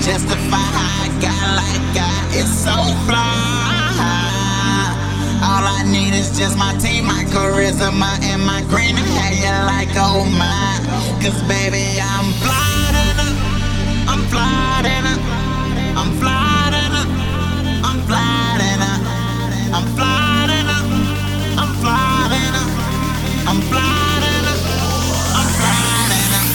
justify how I got like I. It's so fly. All I need is just my team, my charisma, and my green hair. Like oh my, 'cause baby I'm flying up, I'm flying up, I'm flying up, I'm flying up, I'm flying up, I'm flying up, I'm flying up, I'm flying up.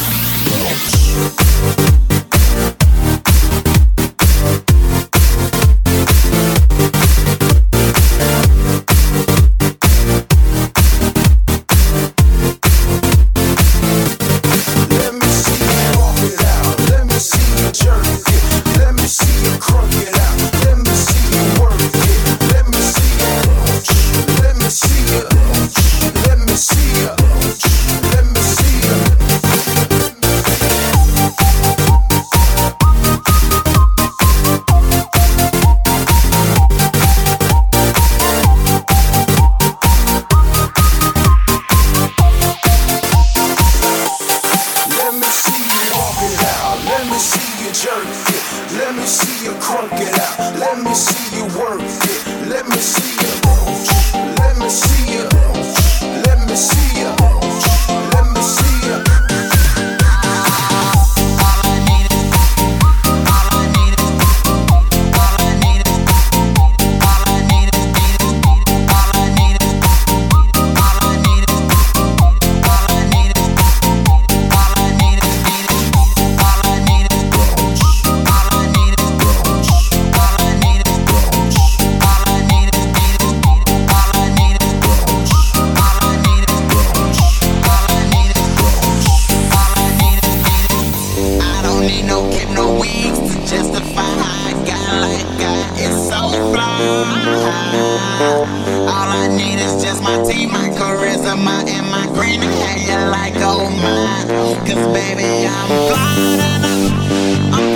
Let me see you crunk it out. Let me see you work it. Let me see you. Let me see you. Let me see you. Let me see you. All I need is just my team, my charisma, and my green hair. Like oh my, 'cause baby I'm flying up, I'm